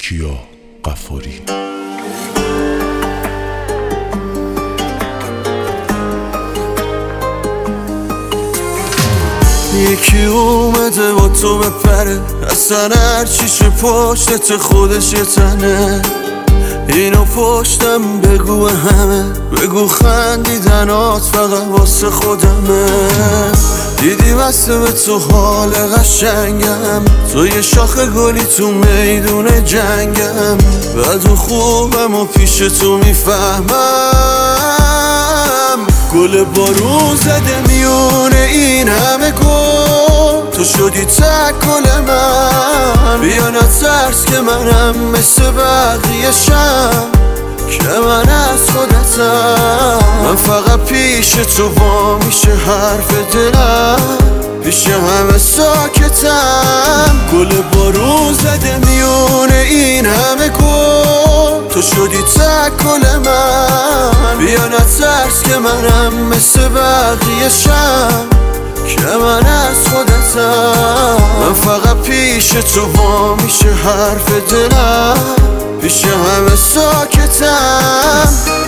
کیا غفاری. یکی اومده با تو بپره، اصلا هرچیش پشتت خودش یه تنه. اینو پشتم بگو همه، بگو خندیدنات فقط واسه خودمه. دیدی بسته به تو حال قشنگم، تو یه شاخ گلی تو میدون جنگم. بد و خوبم و پیش تو میفهمم. گل بارون زده میونه این همه گل، تو شدی تک گل من. بیا نترس که منم مثل بقیه شم، که من از خودتم. من فقط پیش تو وا میشه حرف دلم، پیش همه ساکتم. گل بارون زده میونه این همه گل، تو شدی تک گل من. بیا نترس که منم مثل بقیه شم، که من از خودتم. من فقط پیش تو وا میشه حرف دلم، پیش همه ساکتم.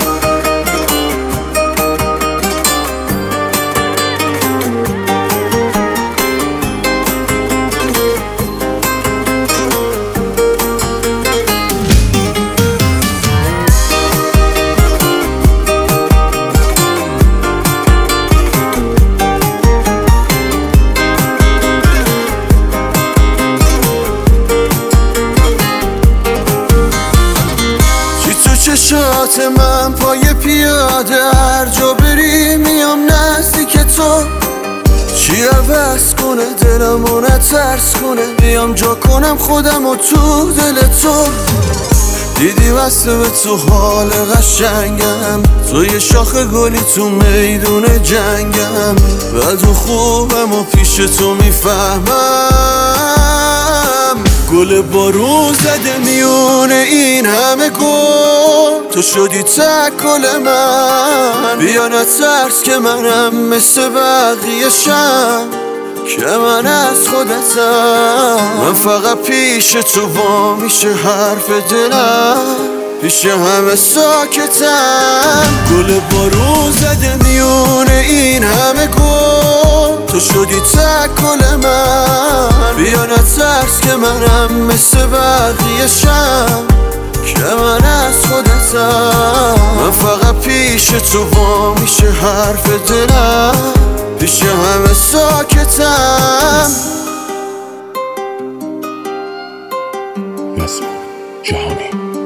چشات من پای پیاده، هر جا بری میام نزدیک تو. چی عوض کنه دلمو نترس کنه، بیام جا کنم خودمو تو دل تو. دیدی بسته به تو حال قشنگم، تو یه شاخ گلی تو میدون جنگم. بد و خوبم و پیش تو میفهمم. گل بارون زده میونه این همه گل، تو شدی تک گل من. بیا نترس که منم مثل بقیه شم، که من از خودتم. من فقط پیش تو وا میشه حرف دلم، پیش همه ساکتم. گل بارون زده میونه این همه گل، تو شدی تک گل من. بیا نترس که منم مثل بقیه شم، که من از خودتم. من فقط پیش تو وا میشه حرف دلم، پیش همه ساکتم. نظم جهانی.